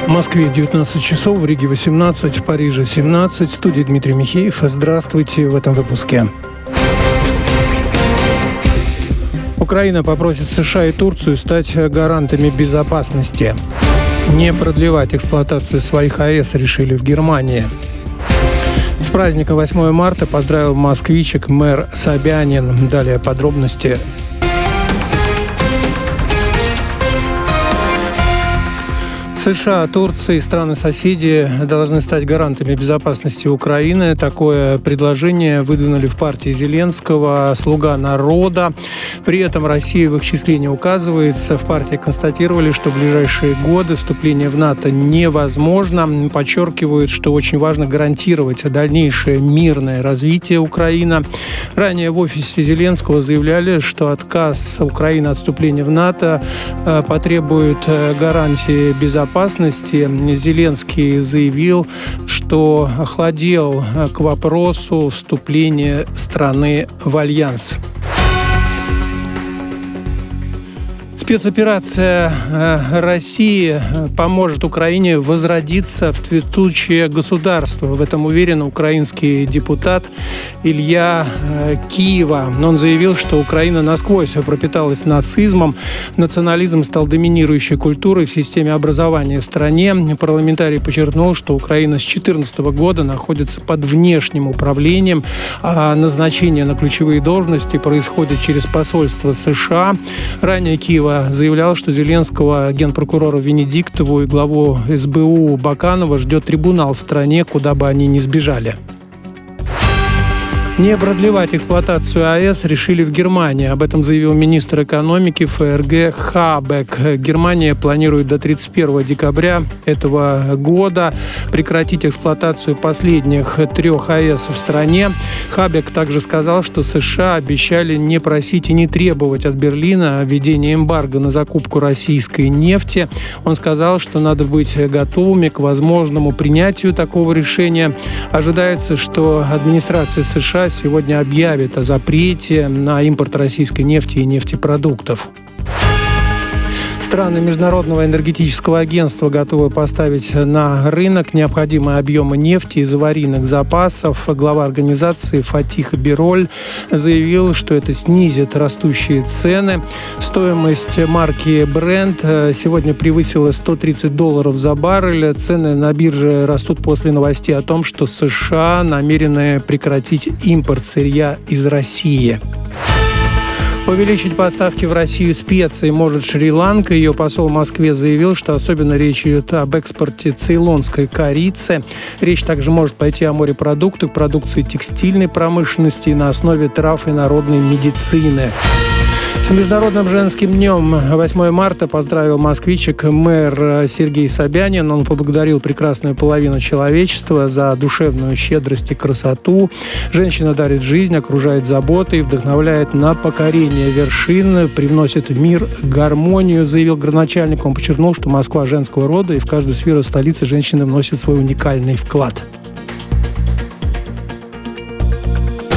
В Москве 19 часов, в Риге 18, в Париже 17. В студии Дмитрий Михеев. Здравствуйте в этом выпуске. Украина попросит США и Турцию стать гарантами безопасности. Не продлевать эксплуатацию своих АЭС решили в Германии. С праздником 8 марта поздравил москвичек мэр Собянин. Далее подробности. США, Турция и страны-соседи должны стать гарантами безопасности Украины. Такое предложение выдвинули в партии Зеленского «Слуга народа». При этом Россия в их числе не указывается. В партии констатировали, что в ближайшие годы вступление в НАТО невозможно. Подчеркивают, что очень важно гарантировать дальнейшее мирное развитие Украины. Ранее в офисе Зеленского заявляли, что отказ Украины от вступления в НАТО потребует гарантии безопасности. Зеленский заявил, что охладел к вопросу вступления страны в альянс. Спецоперация России поможет Украине возродиться в цветущее государство. В этом уверен украинский депутат Илья Киева. Он заявил, что Украина насквозь пропиталась нацизмом. Национализм стал доминирующей культурой в системе образования в стране. Парламентарий подчеркнул, что Украина с 2014 года находится под внешним управлением, а назначение на ключевые должности происходит через посольство США. Ранее Киева заявлял, что Зеленского, генпрокурора Венедиктову и главу СБУ Баканова ждет трибунал в стране, куда бы они ни сбежали. Не продлевать эксплуатацию АЭС решили в Германии. Об этом заявил министр экономики ФРГ Хабек. Германия планирует до 31 декабря этого года прекратить эксплуатацию последних 3 АЭС в стране. Хабек также сказал, что США обещали не просить и не требовать от Берлина введения эмбарго на закупку российской нефти. Он сказал, что надо быть готовыми к возможному принятию такого решения. Ожидается, что администрация США сегодня объявит о запрете на импорт российской нефти и нефтепродуктов. Страны Международного энергетического агентства готовы поставить на рынок необходимые объемы нефти из аварийных запасов. Глава организации Фатих Бироль заявил, что это снизит растущие цены. Стоимость марки Brent сегодня превысила $130 за баррель. Цены на бирже растут после новостей о том, что США намерены прекратить импорт сырья из России. Увеличить поставки в Россию специй может Шри-Ланка. Ее посол в Москве заявил, что особенно речь идет об экспорте цейлонской корицы. Речь также может пойти о морепродуктах, продукции текстильной промышленности на основе трав и народной медицины. С Международным женским днем 8 марта поздравил москвичек мэр Сергей Собянин. Он поблагодарил прекрасную половину человечества за душевную щедрость и красоту. Женщина дарит жизнь, окружает заботой, вдохновляет на покорение вершин, привносит в мир гармонию, заявил градоначальник. Он подчеркнул, что Москва женского рода, и в каждую сферу столицы женщины вносят свой уникальный вклад.